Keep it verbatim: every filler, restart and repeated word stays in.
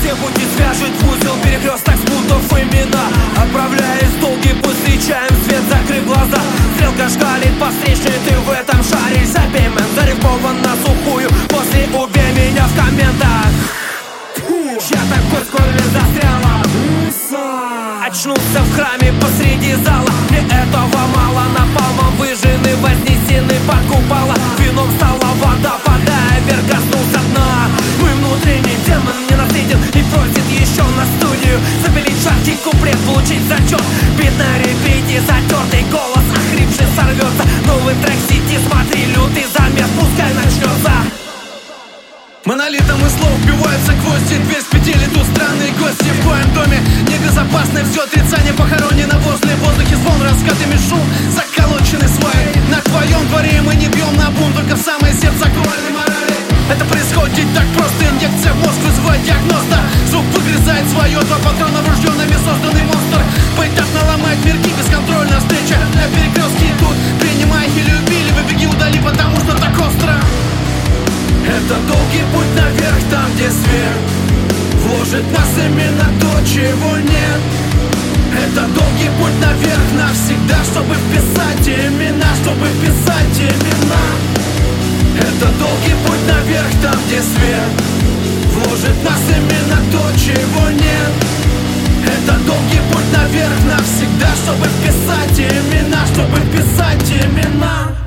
Все пути свяжет в узел перекресток спутав имена. Отправляясь в долгий путь, встречаем свет, закрыв глаза. Стрелка шкалит по встречной, ты в этом шаре. Забей, мэн, зарифмован на сухую. После убей меня в комментах. Я такой скоро застряла. Очнулся в храме посреди зала. Мне этого мало, напалмом выжжены, вознесены под купола. Вином стала вода, падая вверх, коснулся дна. Мой внутренний демон не наследен и просит еще на студию запилить жаркий куплет, получить зачет. Бит на репите, затертый голос охрипший сорвется. Новый трек в сети, смотри, лютый замес, пускай начнется. Монолитом из слов вбиваются гвозди. Дверь с петель идут странные гости. В твоем доме небезопасно, все отрицание похоронено возле. В воздухе звон, раскатами шум, заколочены сваи. На твоем дворе мы не бьем на бум, только в самое сердце актуальной морали. Это происходит так просто, инъекция в мозг вызывает диагноста. Звук выгрызает свое, два патрона врожденными созданный монстр. Поэтапно ломает мирки, бесконтрольная встреча. На перекрестке идут, принимай или убили, выбеги, удали, потому что так остро. Это долгий путь наверх, там где свет вложит нас именно то, чего нет. Это долгий путь наверх навсегда, чтобы вписать имена, чтобы вписать имена. Это долгий путь наверх, там где свет вложит нас именно то, чего нет. Это долгий путь наверх навсегда, чтобы вписать имена, чтобы вписать имена.